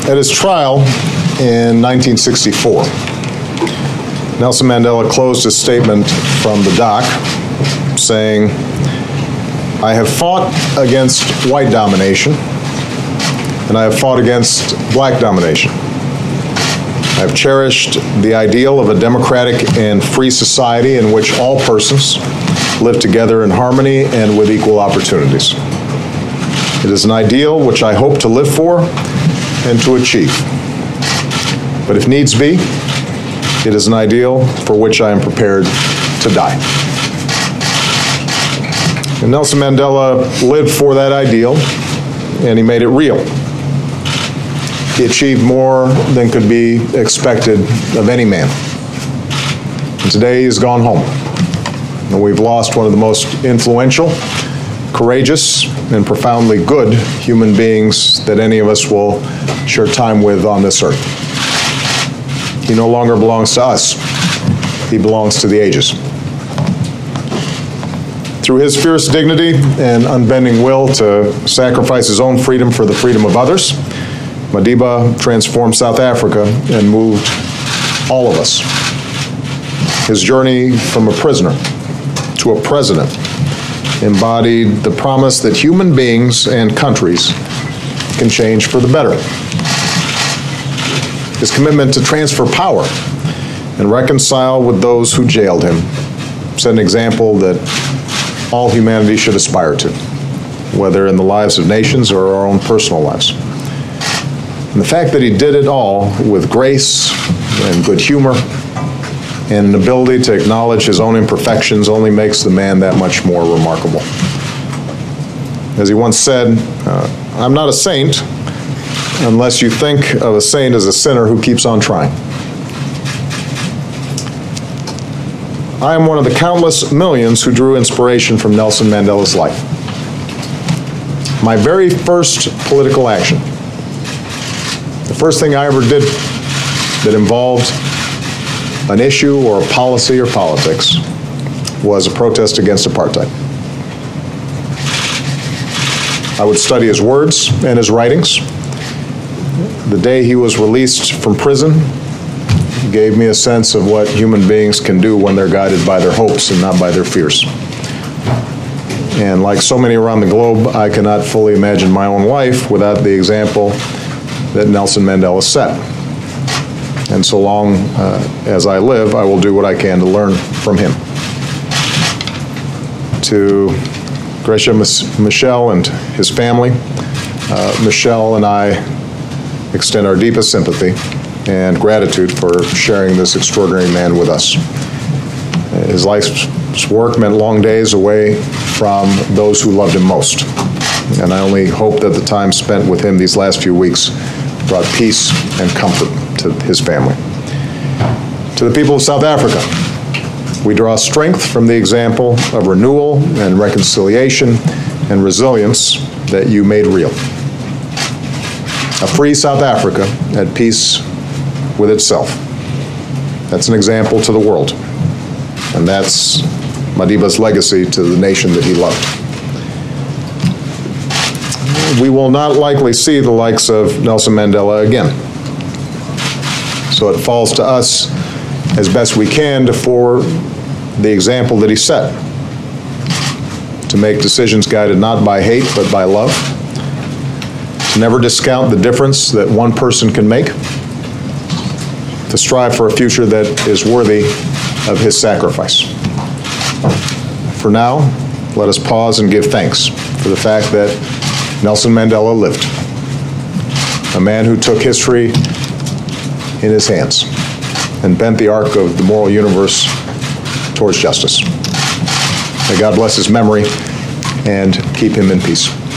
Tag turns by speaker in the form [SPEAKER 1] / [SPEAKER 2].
[SPEAKER 1] At his trial in 1964, Nelson Mandela closed his statement from the dock saying, "I have fought against white domination, and I have fought against black domination. I have cherished the ideal of a democratic and free society in which all persons live together in harmony and with equal opportunities. It is an ideal which I hope to live for and to achieve. But if needs be, it is an ideal for which I am prepared to die." And Nelson Mandela lived for that ideal, and he made it real. He achieved more than could be expected of any man. And today he's gone home. And we've lost one of the most influential, courageous, and profoundly good human beings that any of us will share time with on this earth. He no longer belongs to us. He belongs to the ages. Through his fierce dignity and unbending will to sacrifice his own freedom for the freedom of others, Madiba transformed South Africa and moved all of us. His journey from a prisoner to a president embodied the promise that human beings and countries can change for the better. His commitment to transfer power and reconcile with those who jailed him set an example that all humanity should aspire to, whether in the lives of nations or our own personal lives. And the fact that he did it all with grace and good humor and an ability to acknowledge his own imperfections only makes the man that much more remarkable. As he once said, "I'm not a saint unless you think of a saint as a sinner who keeps on trying." I am one of the countless millions who drew inspiration from Nelson Mandela's life. My very first political action, the first thing I ever did that involved an issue or a policy or politics, was a protest against apartheid. I would study his words and his writings. The day he was released from prison gave me a sense of what human beings can do when they're guided by their hopes and not by their fears. And like so many around the globe, I cannot fully imagine my own life without the example that Nelson Mandela set. And so long as I live, I will do what I can to learn from him. To Gracia Machel and his family, Michelle and I extend our deepest sympathy and gratitude for sharing this extraordinary man with us. His life's work meant long days away from those who loved him most. And I only hope that the time spent with him these last few weeks brought peace and comfort to his family. To the people of South Africa, we draw strength from the example of renewal and reconciliation and resilience that you made real. A free South Africa at peace with itself. That's an example to the world. And that's Madiba's legacy to the nation that he loved. We will not likely see the likes of Nelson Mandela again. So it falls to us as best we can to forward the example that he set, to make decisions guided not by hate but by love, to never discount the difference that one person can make, to strive for a future that is worthy of his sacrifice. For now, let us pause and give thanks for the fact that Nelson Mandela lived, a man who took history in his hands and bent the arc of the moral universe towards justice. May God bless his memory and keep him in peace.